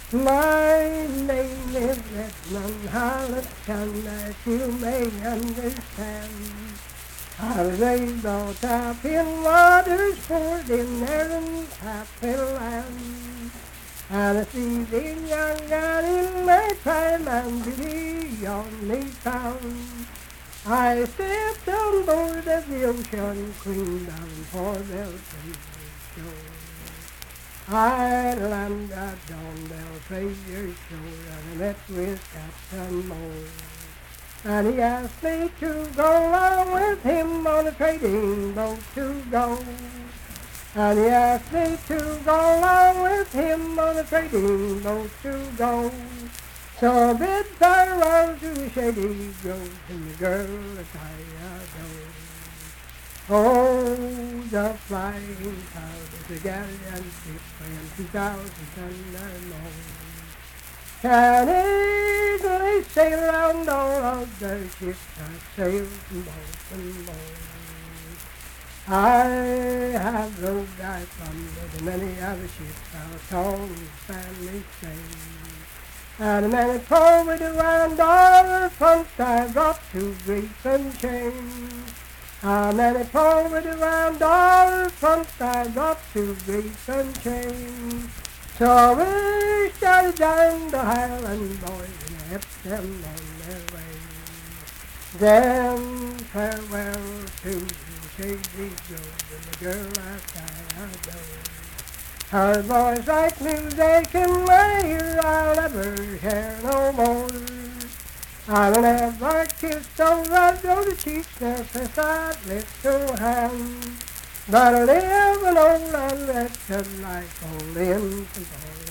My name is Edmund Harleton, as you may understand. I raised all top in waters, poured in Erin's happy land. And I see the young gun in my prime and beyond me found. I stepped on board of the ocean queen down for their show. I landed on Del Fraser shore and I met with Captain Moore. And he asked me to go along with him on a trading boat to go. And he asked me to go along with him on a trading boat to go. So I bid farewell to the shady grove and the girl that I adore. Oh, the flying cloud is a galleon ship weighing 2,000 tons or more. Can easily sail around all of the ships I sailed from Baltimore. I have rode I from many other ships our tall family sailed. And many forward around all the front I brought to grief and shame. Many forward around all the front I brought to grief and shame. So I wished I'd joined the Highland boys and helped them on their way. Then farewell to the shady grove and the girl that I adore. Her voice like music in my ear I'll never hear no more. I'll never kiss those red rosy cheeks nor press that lips to hand. But I'll live an old unwretched life only in the